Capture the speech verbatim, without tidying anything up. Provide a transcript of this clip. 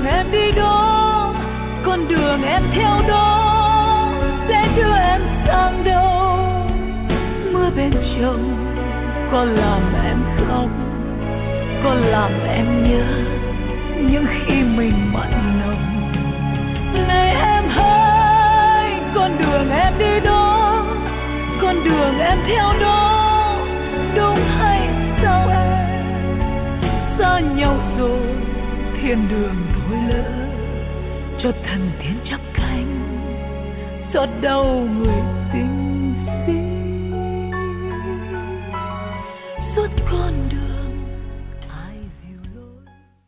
em đi đó, con đường em theo đó sẽ đưa em sang đâu. Mưa bên chồng có làm em khóc, có làm em nhớ những khi mình mặn nồng. Này em hỡi, con đường em đi đó, con đường em theo đó đúng hay sao em? Xa nhau rồi thiên đường thôi lỡ, cho thần tiên chắp cánh, xót đau người tình xin. Suốt con đường